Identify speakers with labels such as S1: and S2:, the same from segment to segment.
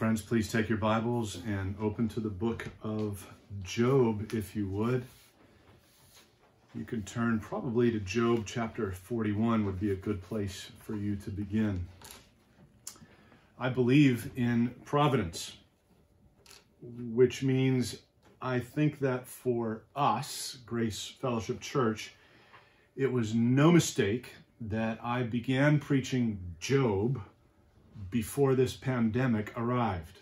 S1: Friends, please take your Bibles and open to the book of Job, if you would. You can turn probably to Job chapter 41 would be a good place for you to begin. I believe in providence, which means I think that for us, Grace Fellowship Church, it was no mistake that I began preaching Job before this pandemic arrived.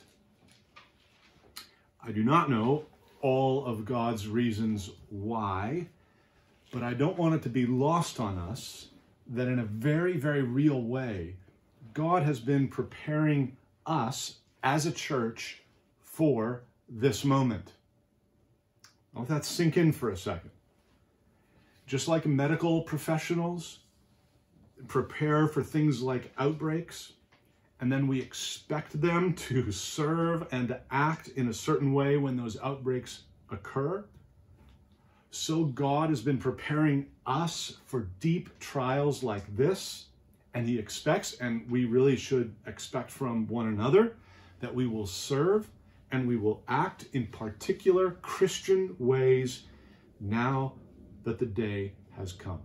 S1: I do not know all of God's reasons why, but I don't want it to be lost on us that in a very, very real way, God has been preparing us as a church for this moment. I'll let that sink in for a second. Just like medical professionals prepare for things like outbreaks, and then we expect them to serve and to act in a certain way when those outbreaks occur, so God has been preparing us for deep trials like this, and he expects, and we really should expect from one another, that we will serve and we will act in particular Christian ways now that the day has come.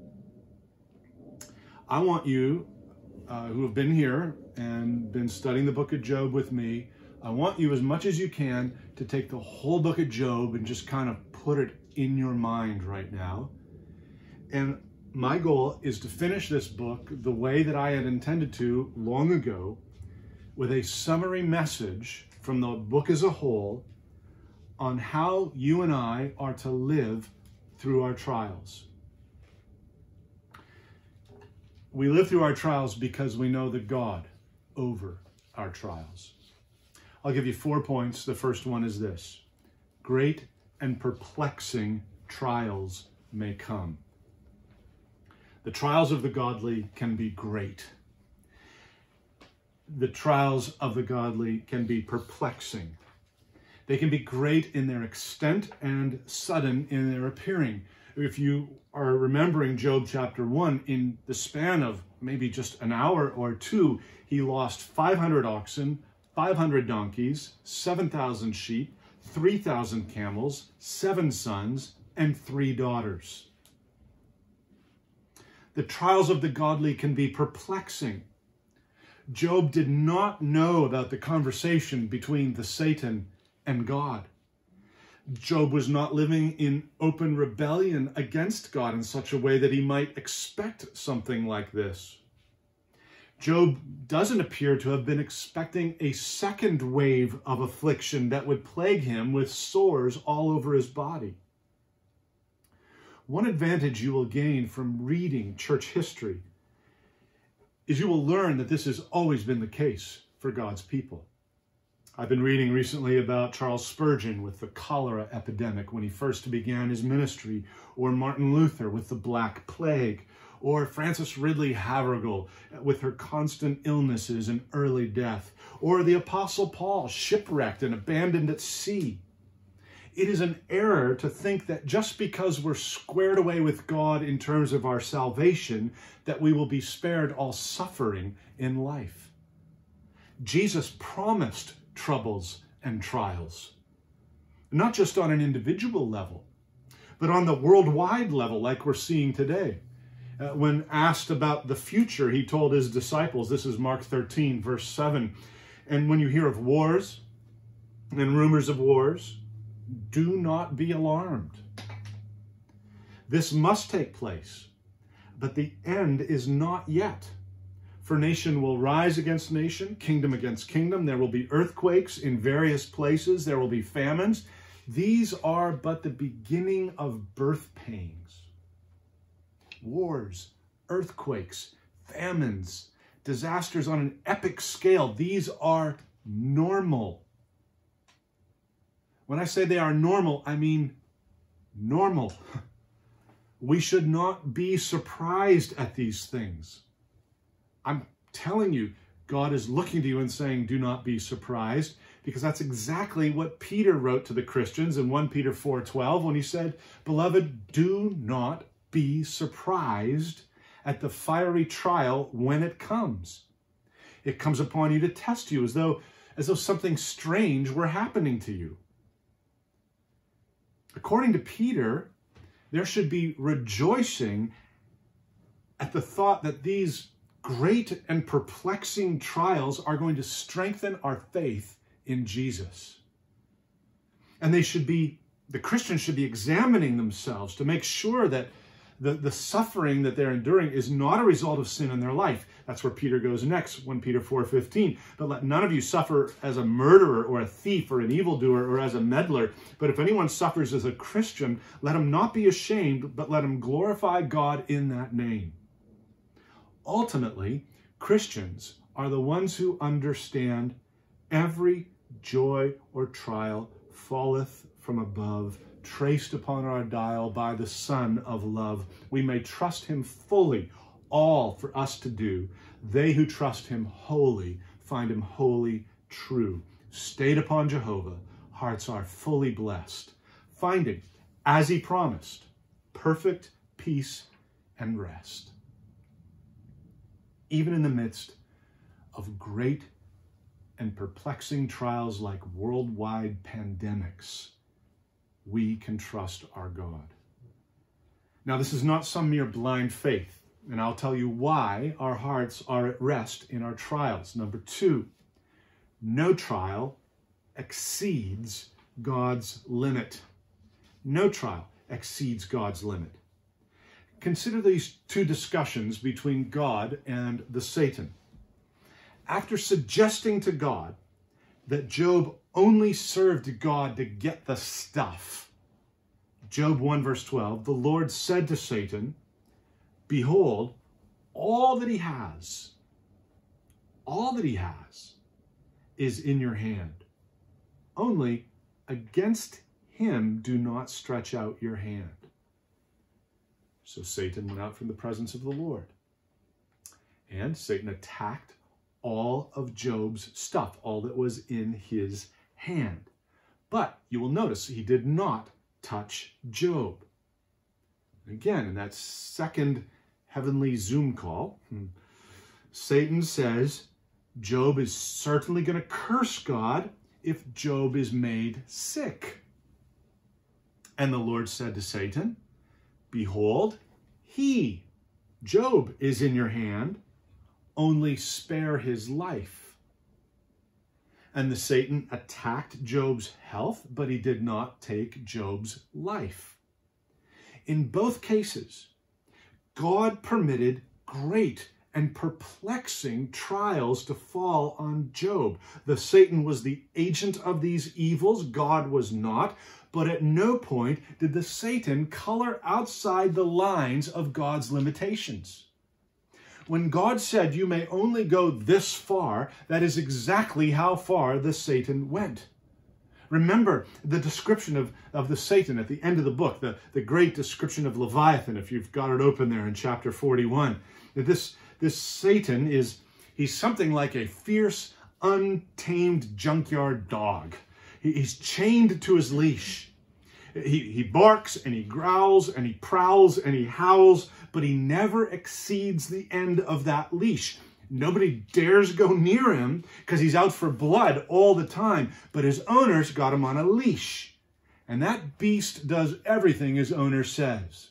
S1: I want you who have been here and been studying the book of Job with me, I want you as much as you can to take the whole book of Job and just kind of put it in your mind right now. And my goal is to finish this book the way that I had intended to long ago, with a summary message from the book as a whole on how you and I are to live through our trials. We live through our trials because we know the God over our trials. I'll give you 4 points. The first one is this: great and perplexing trials may come. The trials of the godly can be great. The trials of the godly can be perplexing. They can be great in their extent and sudden in their appearing. If you are remembering Job chapter 1, in the span of maybe just an hour or two, he lost 500 oxen, 500 donkeys, 7,000 sheep, 3,000 camels, 7 sons, and 3 daughters. The trials of the godly can be perplexing. Job did not know about the conversation between the Satan and God. Job was not living in open rebellion against God in such a way that he might expect something like this. Job doesn't appear to have been expecting a second wave of affliction that would plague him with sores all over his body. One advantage you will gain from reading church history is you will learn that this has always been the case for God's people. I've been reading recently about Charles Spurgeon with the cholera epidemic when he first began his ministry, or Martin Luther with the Black Plague, or Frances Ridley Havergal with her constant illnesses and early death, or the Apostle Paul shipwrecked and abandoned at sea. It is an error to think that just because we're squared away with God in terms of our salvation, that we will be spared all suffering in life. Jesus promised troubles and trials, not just on an individual level, but on the worldwide level like we're seeing today. When asked about the future, he told his disciples, this is Mark 13, verse 7, and when you hear of wars and rumors of wars, do not be alarmed. This must take place, but the end is not yet. For nation will rise against nation, kingdom against kingdom. There will be earthquakes in various places. There will be famines. These are but the beginning of birth pains. Wars, earthquakes, famines, disasters on an epic scale. These are normal. When I say they are normal, I mean normal. We should not be surprised at these things. I'm telling you, God is looking to you and saying, do not be surprised, because that's exactly what Peter wrote to the Christians in 1 Peter 4:12 when he said, beloved, do not be surprised at the fiery trial when it comes. It comes upon you to test you, as though as though something strange were happening to you. According to Peter, there should be rejoicing at the thought that these great and perplexing trials are going to strengthen our faith in Jesus. And the Christians should be examining themselves to make sure that the suffering that they're enduring is not a result of sin in their life. That's where Peter goes next, 1 Peter 4:15. But let none of you suffer as a murderer or a thief or an evildoer or as a meddler. But if anyone suffers as a Christian, let him not be ashamed, but let him glorify God in that name. Ultimately, Christians are the ones who understand every joy or trial falleth from above, traced upon our dial by the Son of love. We may trust him fully, all for us to do. They who trust him wholly find him wholly true. Stayed upon Jehovah, hearts are fully blessed, finding, as he promised, perfect peace and rest. Even in the midst of great and perplexing trials like worldwide pandemics, we can trust our God. Now, this is not some mere blind faith, and I'll tell you why our hearts are at rest in our trials. Number 2, no trial exceeds God's limit. No trial exceeds God's limit. Consider these two discussions between God and the Satan. After suggesting to God that Job only served God to get the stuff, Job 1 verse 12, the Lord said to Satan, behold, all that he has is in your hand. Only against him do not stretch out your hand. So Satan went out from the presence of the Lord. And Satan attacked all of Job's stuff, all that was in his hand. But you will notice he did not touch Job. Again, in that second heavenly Zoom call, Satan says Job is certainly going to curse God if Job is made sick. And the Lord said to Satan, behold, he, Job, is in your hand, only spare his life. And the Satan attacked Job's health, but he did not take Job's life. In both cases, God permitted great and perplexing trials to fall on Job. The Satan was the agent of these evils, God was not, but at no point did the Satan color outside the lines of God's limitations. When God said you may only go this far, that is exactly how far the Satan went. Remember the description of the Satan at the end of the book, the great description of Leviathan, if you've got it open there in chapter 41. This Satan he's something like a fierce, untamed junkyard dog. He's chained to his leash. He barks and he growls and he prowls and he howls, but he never exceeds the end of that leash. Nobody dares go near him because he's out for blood all the time, but his owner's got him on a leash. And that beast does everything his owner says.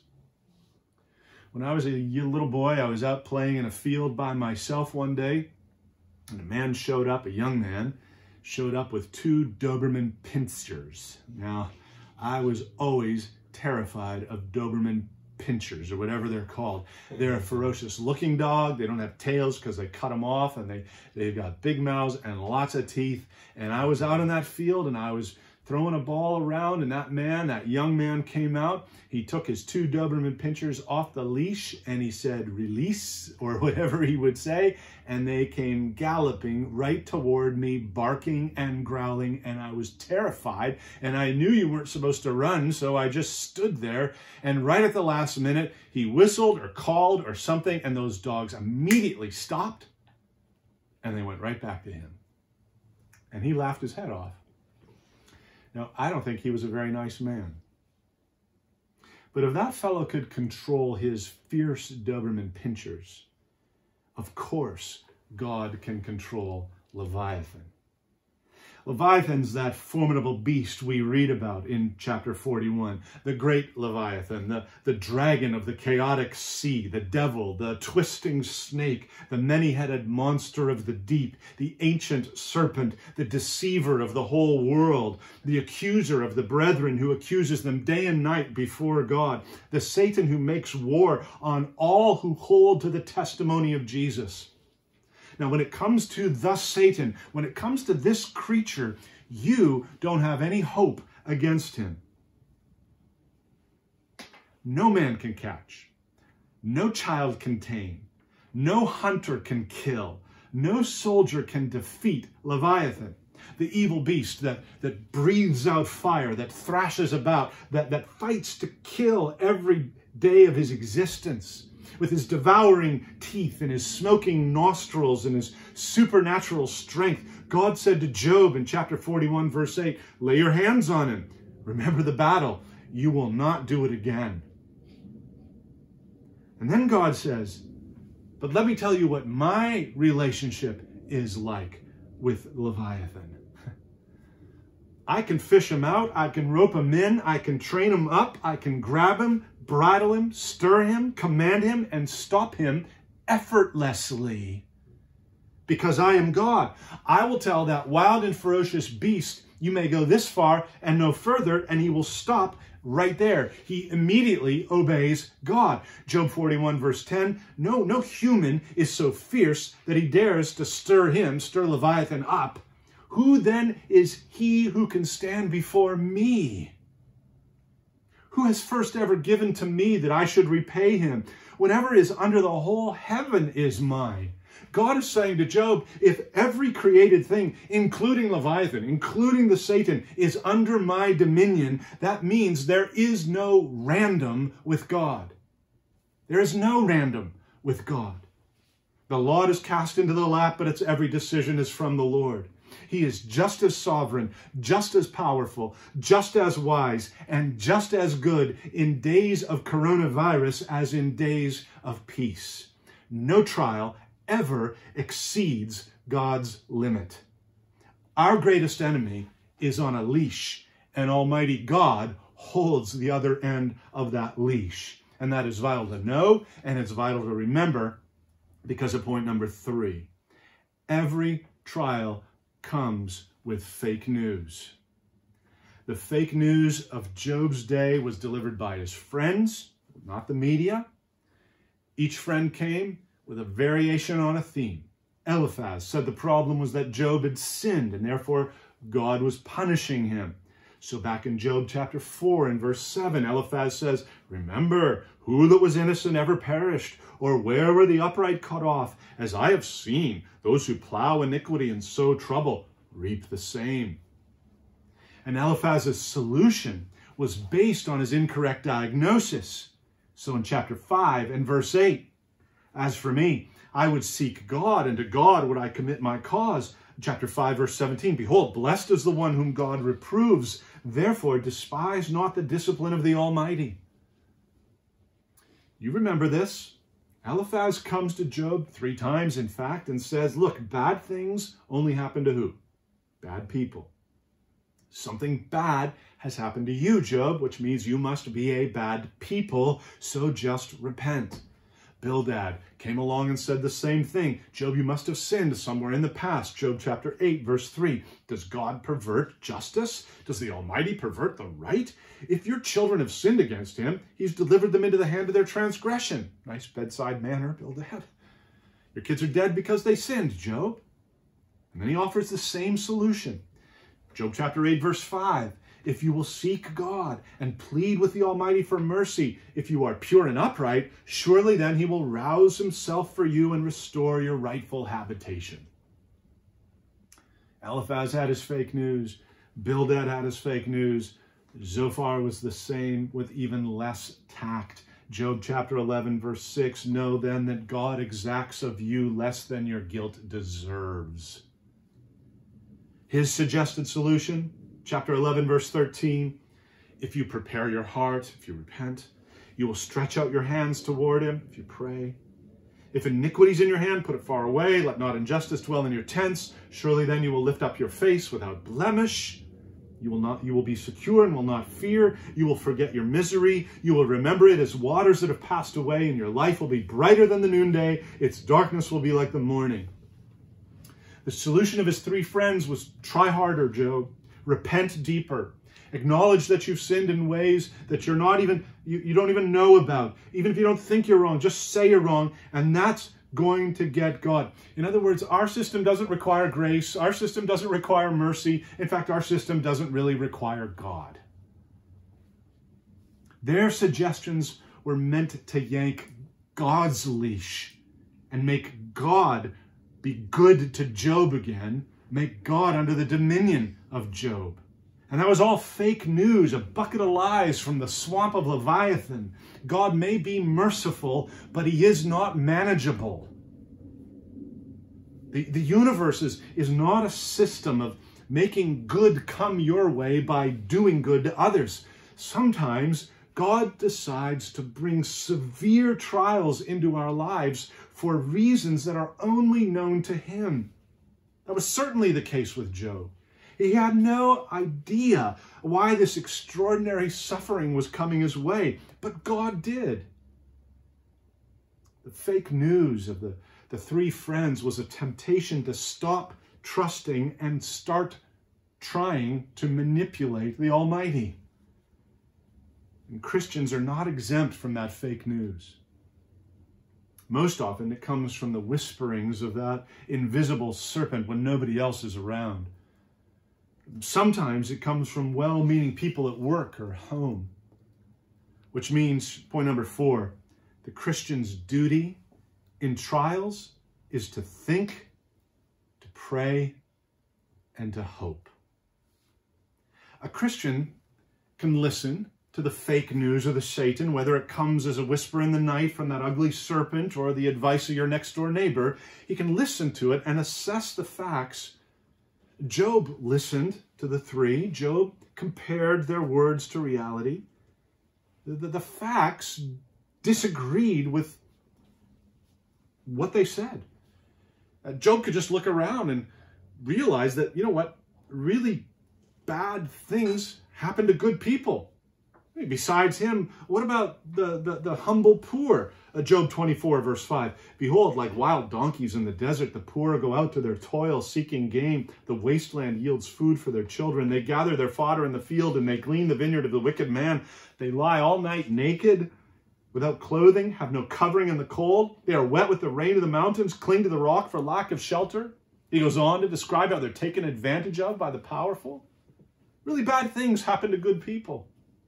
S1: When I was a little boy, I was out playing in a field by myself one day, and a man showed up, a young man, showed up with 2 Doberman pinschers. Now, I was always terrified of Doberman pinschers, or whatever they're called. They're a ferocious looking dog. They don't have tails because they cut them off, and they've got big mouths and lots of teeth. And I was out in that field, and I was throwing a ball around, and that young man came out. He took his 2 Doberman pinschers off the leash, and he said, release, or whatever he would say, and they came galloping right toward me, barking and growling, and I was terrified, and I knew you weren't supposed to run, so I just stood there, and right at the last minute, he whistled or called or something, and those dogs immediately stopped, and they went right back to him. And he laughed his head off. Now, I don't think he was a very nice man. But if that fellow could control his fierce Doberman pinschers, of course God can control Leviathan. Leviathan's that formidable beast we read about in chapter 41. The great Leviathan, the dragon of the chaotic sea, the devil, the twisting snake, the many-headed monster of the deep, the ancient serpent, the deceiver of the whole world, the accuser of the brethren who accuses them day and night before God, the Satan who makes war on all who hold to the testimony of Jesus. Now, when it comes to the Satan, when it comes to this creature, you don't have any hope against him. No man can catch, no child can tame, no hunter can kill, no soldier can defeat Leviathan, the evil beast that breathes out fire, that thrashes about, that fights to kill every day of his existence. With his devouring teeth and his smoking nostrils and his supernatural strength, God said to Job in chapter 41, verse 8, lay your hands on him. Remember the battle. You will not do it again. And then God says, but let me tell you what my relationship is like with Leviathan. I can fish him out. I can rope him in. I can train him up. I can grab him, bridle him, stir him, command him, and stop him effortlessly. Because I am God. I will tell that wild and ferocious beast, you may go this far and no further, and he will stop right there. He immediately obeys God. Job 41, verse 10, no human is so fierce that he dares to stir Leviathan up. Who then is he who can stand before me? Who has first ever given to me that I should repay him? Whatever is under the whole heaven is mine. God is saying to Job, if every created thing, including Leviathan, including the Satan, is under my dominion, that means there is no random with God. There is no random with God. The lot is cast into the lap, but its every decision is from the Lord. He is just as sovereign, just as powerful, just as wise, and just as good in days of coronavirus as in days of peace. No trial ever exceeds God's limit. Our greatest enemy is on a leash, and Almighty God holds the other end of that leash. And that is vital to know, and it's vital to remember, because of point number 3. Every trial comes with fake news. The fake news of Job's day was delivered by his friends, not the media. Each friend came with a variation on a theme. Eliphaz said the problem was that Job had sinned and therefore God was punishing him. So back in Job chapter 4 and verse 7, Eliphaz says, remember, who that was innocent ever perished, or where were the upright cut off? As I have seen, those who plow iniquity and sow trouble reap the same. And Eliphaz's solution was based on his incorrect diagnosis. So in chapter 5 and verse 8, as for me, I would seek God, and to God would I commit my cause. Chapter 5, verse 17, behold, blessed is the one whom God reproves. Therefore, despise not the discipline of the Almighty. You remember this? Eliphaz comes to Job 3 times, in fact, and says, look, bad things only happen to who? Bad people. Something bad has happened to you, Job, which means you must be a bad people, so just repent. Bildad came along and said the same thing. Job, you must have sinned somewhere in the past. Job chapter 8, verse 3. Does God pervert justice? Does the Almighty pervert the right? If your children have sinned against him, he's delivered them into the hand of their transgression. Nice bedside manner, Bildad. Your kids are dead because they sinned, Job. And then he offers the same solution. Job chapter 8, verse 5. If you will seek God and plead with the Almighty for mercy, if you are pure and upright, surely then he will rouse himself for you and restore your rightful habitation. Eliphaz had his fake news. Bildad had his fake news. Zophar was the same with even less tact. Job chapter 11, verse 6, know then that God exacts of you less than your guilt deserves. His suggested solution, chapter 11, verse 13, if you prepare your heart, if you repent, you will stretch out your hands toward him, if you pray. If iniquity is in your hand, put it far away. Let not injustice dwell in your tents. Surely then you will lift up your face without blemish. You will be secure and will not fear. You will forget your misery. You will remember it as waters that have passed away, and your life will be brighter than the noonday. Its darkness will be like the morning. The solution of his three friends was try harder, Job. Repent deeper. Acknowledge that you've sinned in ways that you don't even know about. Even if you don't think you're wrong, just say you're wrong, and that's going to get God. In other words, our system doesn't require grace. Our system doesn't require mercy. In fact, our system doesn't really require God. Their suggestions were meant to yank God's leash and make God be good to Job again, make God under the dominion of Job. And that was all fake news, a bucket of lies from the swamp of Leviathan. God may be merciful, but he is not manageable. The universe is not a system of making good come your way by doing good to others. Sometimes God decides to bring severe trials into our lives for reasons that are only known to him. That was certainly the case with Job. He had no idea why this extraordinary suffering was coming his way, but God did. The fake news of the three friends was a temptation to stop trusting and start trying to manipulate the Almighty. And Christians are not exempt from that fake news. Most often it comes from the whisperings of that invisible serpent when nobody else is around. Sometimes it comes from well-meaning people at work or home, which means, point number 4, the Christian's duty in trials is to think, to pray, and to hope. A Christian can listen to the fake news of the Satan, whether it comes as a whisper in the night from that ugly serpent or the advice of your next-door neighbor. He can listen to it and assess the facts. Job listened to the three. Job compared their words to reality. The facts disagreed with what they said. Job could just look around and realize that, you know what, really bad things happen to good people. Besides him, what about the humble poor? Job 24, verse 5. Behold, like wild donkeys in the desert, the poor go out to their toil, seeking game. The wasteland yields food for their children. They gather their fodder in the field, and they glean the vineyard of the wicked man. They lie all night naked, without clothing, have no covering in the cold. They are wet with the rain of the mountains, cling to the rock for lack of shelter. He goes on to describe how they're taken advantage of by the powerful. Really bad things happen to good people.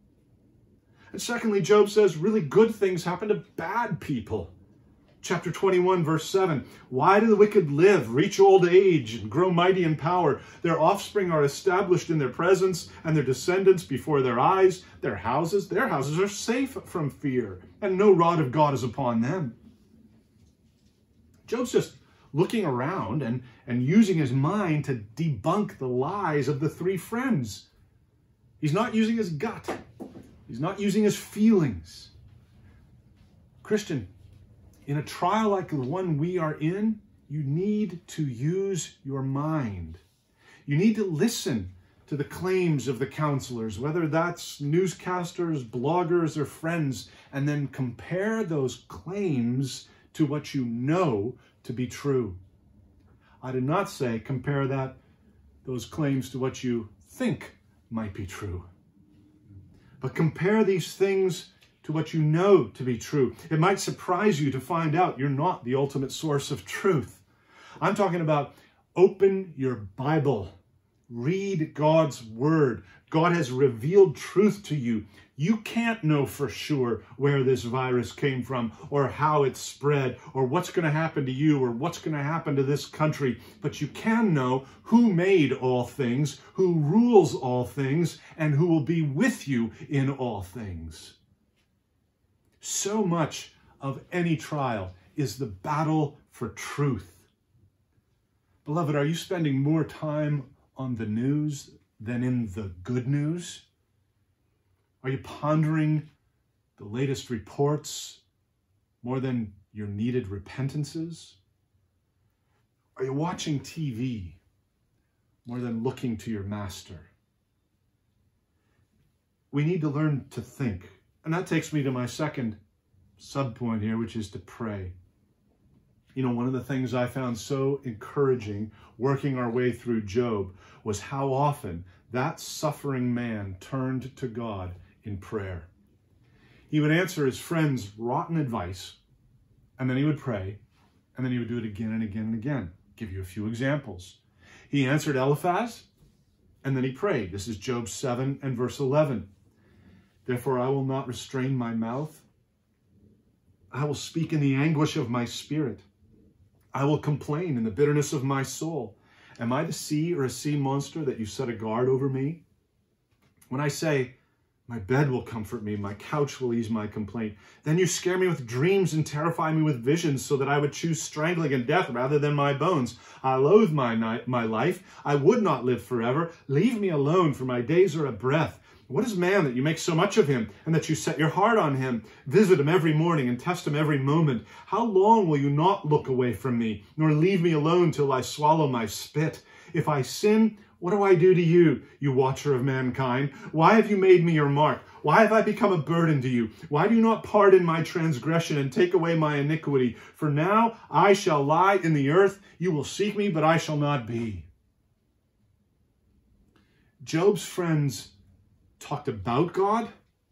S1: And secondly, Job says really good things happen to bad people. Chapter 21, verse 7. Why do the wicked live, reach old age, and grow mighty in power? Their offspring are established in their presence, and their descendants before their eyes. Their houses are safe from fear, and no rod of God is upon them. Job's just looking around and using his mind to debunk the lies of the three friends. He's not using his gut. He's not using his feelings. Christian, in a trial like the one we are in, you need to use your mind. You need to listen to the claims of the counselors, whether that's newscasters, bloggers, or friends, and then compare those claims to what you know to be true. I did not say compare those claims to what you think might be true. But compare these things to what you know to be true. It might surprise you to find out you're not the ultimate source of truth. I'm talking about open your Bible. Read God's word. God has revealed truth to you. You can't know for sure where this virus came from or how it spread or what's going to happen to you or what's going to happen to this country. But you can know who made all things, who rules all things, and who will be with you in all things. So much of any trial is the battle for truth. Beloved, are you spending more time on the news than in the good news? Are you pondering the latest reports more than your needed repentances? Are you watching TV more than looking to your master? We need to learn to think. And that takes me to my second subpoint here, which is to pray. You know, one of the things I found so encouraging working our way through Job was how often that suffering man turned to God in prayer. He would answer his friends' rotten advice, and then he would pray, and then he would do it again and again and again. Give you a few examples. He answered Eliphaz, and then he prayed. This is Job 7 and verse 11. Therefore I will not restrain my mouth. I will speak in the anguish of my spirit. I will complain in the bitterness of my soul. Am I the sea or a sea monster that you set a guard over me? When I say, my bed will comfort me, my couch will ease my complaint, then you scare me with dreams and terrify me with visions so that I would choose strangling and death rather than my bones. I loathe my life. I would not live forever. Leave me alone, for my days are a breath. What is man that you make so much of him, and that you set your heart on him? Visit him every morning and test him every moment. How long will you not look away from me, nor leave me alone till I swallow my spit? If I sin, what do I do to you, you watcher of mankind? Why have you made me your mark? Why have I become a burden to you? Why do you not pardon my transgression and take away my iniquity? For now I shall lie in the earth. You will seek me, but I shall not be. Job's friends talked about God.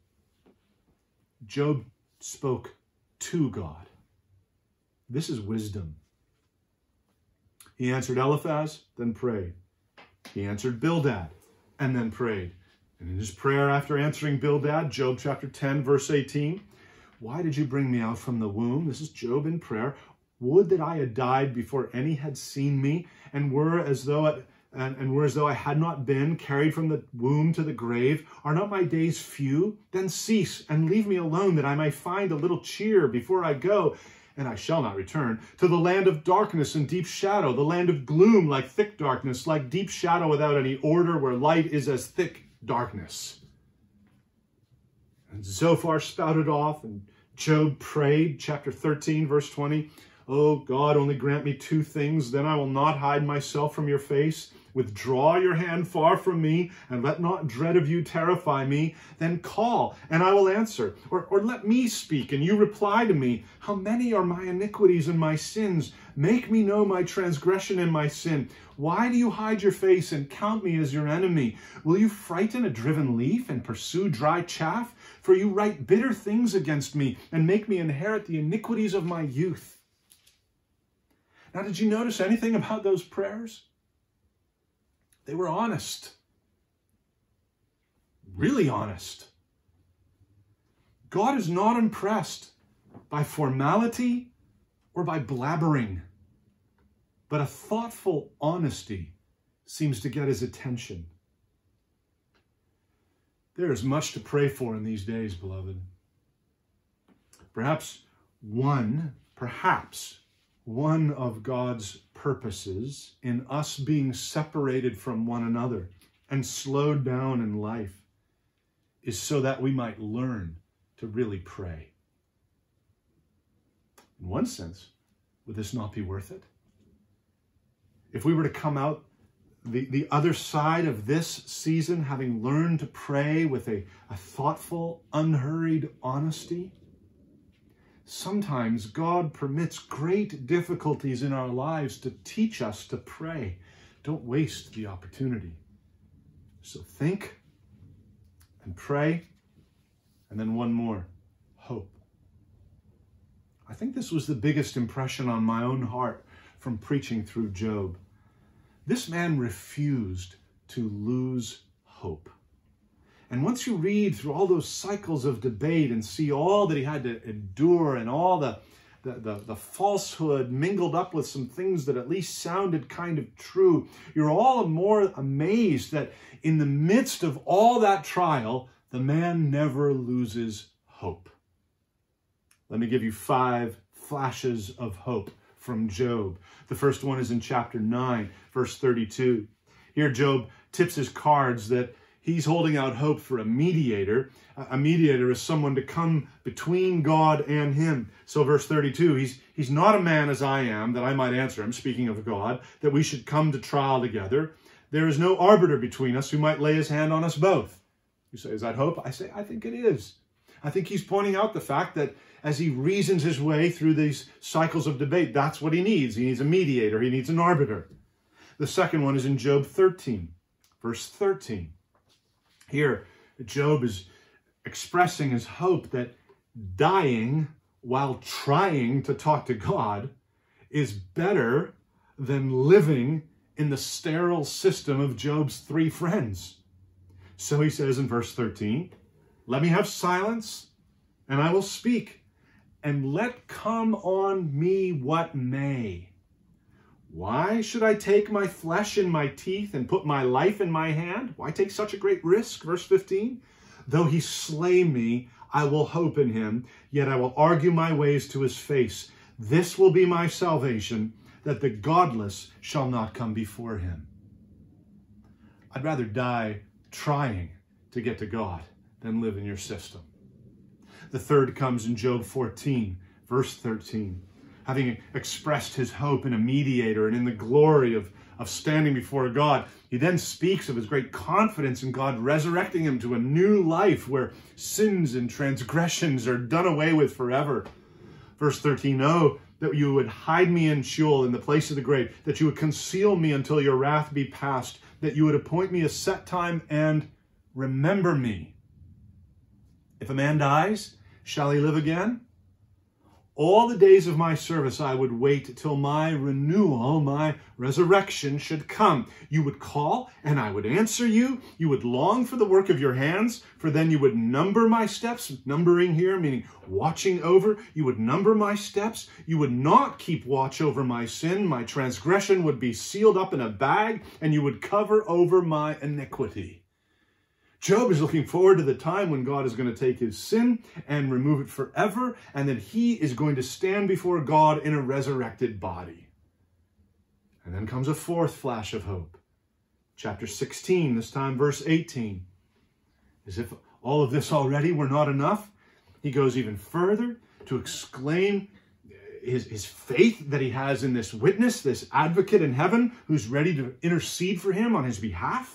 S1: Job spoke to God. This is wisdom. He answered Eliphaz, then prayed. He answered Bildad, and then prayed. And in his prayer after answering Bildad, Job chapter 10, verse 18, why did you bring me out from the womb? This is Job in prayer. Would that I had died before any had seen me, and were as though I had not been carried from the womb to the grave. Are not my days few? Then cease and leave me alone, that I may find a little cheer before I go. And I shall not return to the land of darkness and deep shadow, the land of gloom like thick darkness, like deep shadow without any order, where light is as thick darkness. And Zophar spouted off, and Job prayed, chapter 13, verse 20. Oh God, only grant me two things, then I will not hide myself from your face. Withdraw your hand far from me, and let not dread of you terrify me. Then call, and I will answer. Or let me speak, and you reply to me. How many are my iniquities and my sins? Make me know my transgression and my sin. Why do you hide your face and count me as your enemy? Will you frighten a driven leaf and pursue dry chaff? For you write bitter things against me, and make me inherit the iniquities of my youth. Now, did you notice anything about those prayers? They were honest. Really honest. God is not impressed by formality or by blabbering, but a thoughtful honesty seems to get his attention. There is much to pray for in these days, beloved. Perhaps one of God's purposes in us being separated from one another and slowed down in life is so that we might learn to really pray. In one sense, would this not be worth it? If we were to come out the other side of this season having learned to pray with a thoughtful, unhurried honesty, sometimes God permits great difficulties in our lives to teach us to pray. Don't waste the opportunity. So think and pray, and then one more, hope. I think this was the biggest impression on my own heart from preaching through Job. This man refused to lose hope. And once you read through all those cycles of debate and see all that he had to endure and all the falsehood mingled up with some things that at least sounded kind of true, you're all more amazed that in the midst of all that trial, the man never loses hope. Let me give you 5 flashes of hope from Job. The first one is in chapter 9, verse 32. Here Job tips his cards that he's holding out hope for a mediator. A mediator is someone to come between God and him. So verse 32, he's not a man as I am, that I might answer him, speaking of God, that we should come to trial together. There is no arbiter between us who might lay his hand on us both. You say, is that hope? I say, I think it is. I think he's pointing out the fact that as he reasons his way through these cycles of debate, that's what he needs. He needs a mediator. He needs an arbiter. The second one is in Job 13, verse 13. Here, Job is expressing his hope that dying while trying to talk to God is better than living in the sterile system of Job's three friends. So he says in verse 13, let me have silence, and I will speak, and let come on me what may. Why should I take my flesh in my teeth and put my life in my hand? Why take such a great risk? Verse 15, though he slay me, I will hope in him, yet I will argue my ways to his face. This will be my salvation, that the godless shall not come before him. I'd rather die trying to get to God than live in your system. The third comes in Job 14, verse 13. Having expressed his hope in a mediator and in the glory of standing before God, he then speaks of his great confidence in God resurrecting him to a new life where sins and transgressions are done away with forever. Verse 13, oh, that you would hide me in Sheol, in the place of the grave, that you would conceal me until your wrath be past, that you would appoint me a set time and remember me. If a man dies, shall he live again? All the days of my service I would wait till my renewal, my resurrection should come. You would call, and I would answer you. You would long for the work of your hands, for then you would number my steps. Numbering here, meaning watching over. You would number my steps. You would not keep watch over my sin. My transgression would be sealed up in a bag, and you would cover over my iniquity. Job is looking forward to the time when God is going to take his sin and remove it forever, and that he is going to stand before God in a resurrected body. And then comes a fourth flash of hope. Chapter 16, this time verse 18. As if all of this already were not enough, he goes even further to exclaim his faith that he has in this witness, this advocate in heaven who's ready to intercede for him on his behalf.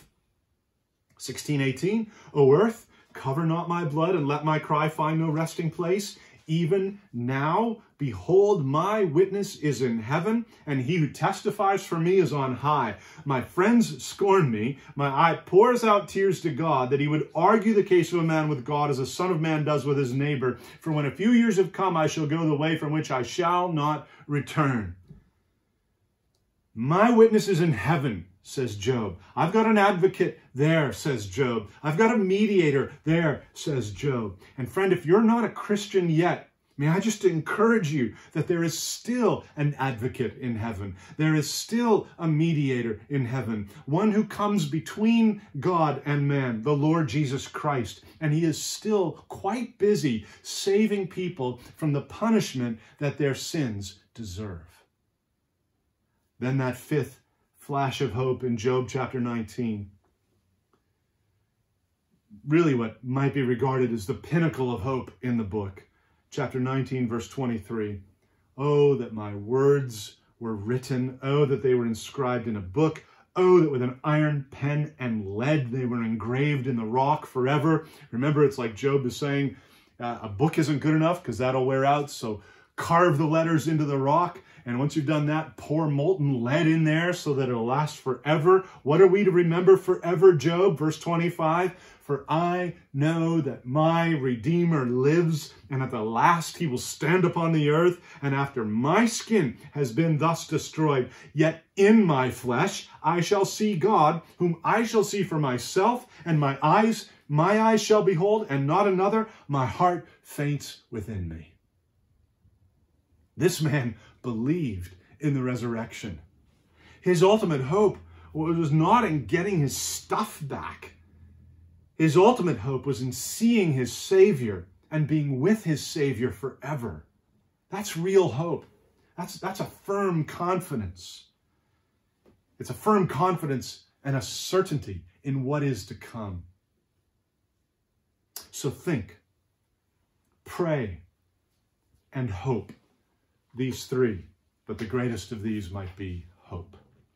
S1: 16:18, O earth, cover not my blood, and let my cry find no resting place. Even now, behold, my witness is in heaven, and he who testifies for me is on high. My friends scorn me. My eye pours out tears to God, that he would argue the case of a man with God as a son of man does with his neighbor. For when a few years have come, I shall go the way from which I shall not return. My witness is in heaven, says Job. I've got an advocate there, says Job. I've got a mediator there, says Job. And friend, if you're not a Christian yet, may I just encourage you that there is still an advocate in heaven. There is still a mediator in heaven, one who comes between God and man, the Lord Jesus Christ. And he is still quite busy saving people from the punishment that their sins deserve. Then that fifth flash of hope in Job chapter 19. Really what might be regarded as the pinnacle of hope in the book. Chapter 19, verse 23. Oh, that my words were written. Oh, that they were inscribed in a book. Oh, that with an iron pen and lead they were engraved in the rock forever. Remember, it's like Job is saying, a book isn't good enough because that'll wear out. So carve the letters into the rock. And once you've done that, pour molten lead in there so that it'll last forever. What are we to remember forever, Job? Verse 25, for I know that my Redeemer lives, and at the last he will stand upon the earth. And after my skin has been thus destroyed, yet in my flesh I shall see God, whom I shall see for myself, and my eyes shall behold, and not another. My heart faints within me. This man believed in the resurrection. His ultimate hope was not in getting his stuff back. His ultimate hope was in seeing his Savior and being with his Savior forever. That's real hope. That's a firm confidence. It's a firm confidence and a certainty in what is to come. So think, pray, and hope. These three, but the greatest of these might be hope.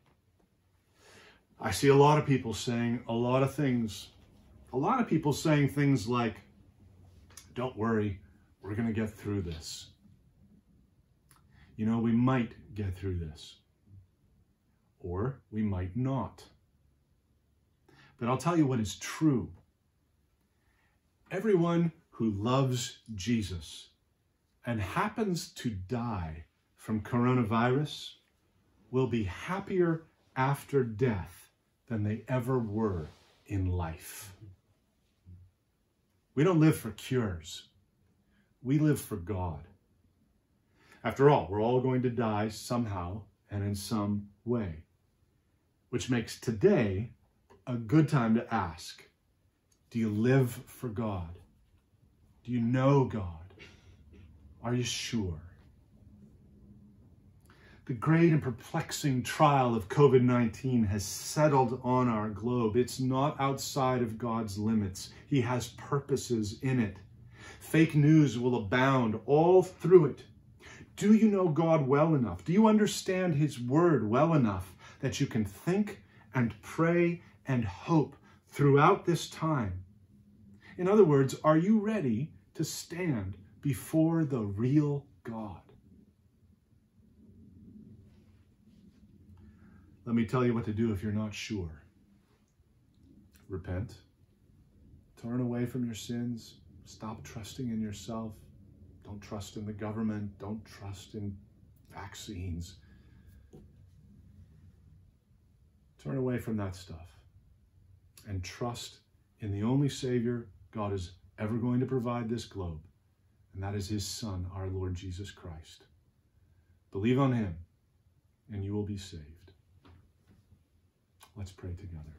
S1: I see a lot of people saying a lot of things. A lot of people saying things like, don't worry, we're going to get through this. You know, we might get through this. Or we might not. But I'll tell you what is true. Everyone who loves Jesus and happens to die from coronavirus will be happier after death than they ever were in life. We don't live for cures. We live for God. After all, we're all going to die somehow and in some way, which makes today a good time to ask, do you live for God? Do you know God? Are you sure? The great and perplexing trial of COVID-19 has settled on our globe. It's not outside of God's limits. He has purposes in it. Fake news will abound all through it. Do you know God well enough? Do you understand His word well enough that you can think and pray and hope throughout this time? In other words, are you ready to stand before the real God? Let me tell you what to do if you're not sure. Repent. Turn away from your sins. Stop trusting in yourself. Don't trust in the government. Don't trust in vaccines. Turn away from that stuff and trust in the only Savior God is ever going to provide this globe, and that is His Son, our Lord Jesus Christ. Believe on Him, and you will be saved. Let's pray together.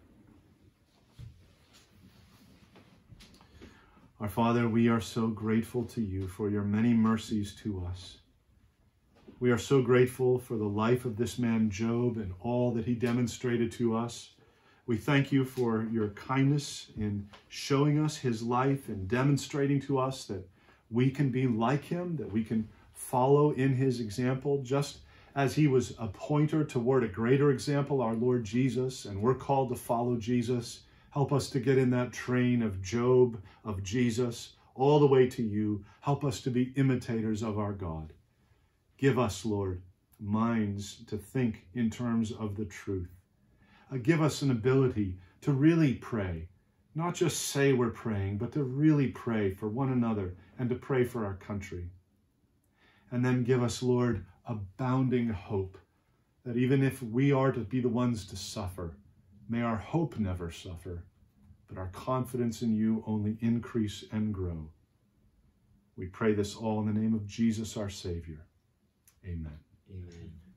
S1: Our Father, we are so grateful to you for your many mercies to us. We are so grateful for the life of this man Job and all that he demonstrated to us. We thank you for your kindness in showing us his life and demonstrating to us that we can be like him, that we can follow in his example, just as he was a pointer toward a greater example, our Lord Jesus, and we're called to follow Jesus. Help us to get in that train of Job, of Jesus, all the way to you. Help us to be imitators of our God. Give us, Lord, minds to think in terms of the truth. Give us an ability to really pray, not just say we're praying, but to really pray for one another and to pray for our country. And then give us, Lord, abounding hope that even if we are to be the ones to suffer, may our hope never suffer, but our confidence in you only increase and grow. We pray this all in the name of Jesus, our Savior. Amen.